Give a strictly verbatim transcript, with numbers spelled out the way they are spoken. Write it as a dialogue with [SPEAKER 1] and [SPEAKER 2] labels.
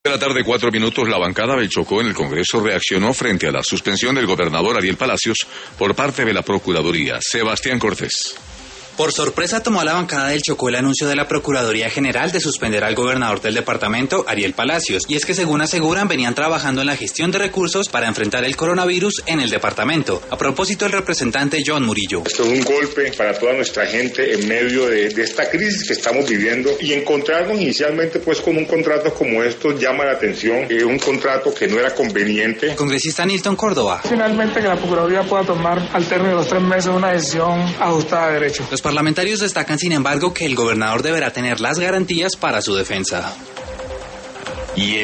[SPEAKER 1] De la tarde, cuatro minutos, la bancada del Chocó en el Congreso reaccionó frente a la suspensión del gobernador Ariel Palacios por parte de la Procuraduría. Sebastián Cortés.
[SPEAKER 2] Por sorpresa tomó a la bancada del Chocó el anuncio de la Procuraduría General de suspender al gobernador del departamento, Ariel Palacios, y es que según aseguran venían trabajando en la gestión de recursos para enfrentar el coronavirus en el departamento. A propósito, el representante John Murillo.
[SPEAKER 3] Esto es un golpe para toda nuestra gente en medio de, de esta crisis que estamos viviendo, y encontrarnos inicialmente pues con un contrato como estos llama la atención, es un contrato que no era conveniente.
[SPEAKER 2] Congresista Nilton Córdoba.
[SPEAKER 4] Finalmente que la Procuraduría pueda tomar al término de los tres meses una decisión ajustada a derecho.
[SPEAKER 2] Los parlamentarios destacan, sin embargo, que el gobernador deberá tener las garantías para su defensa. Y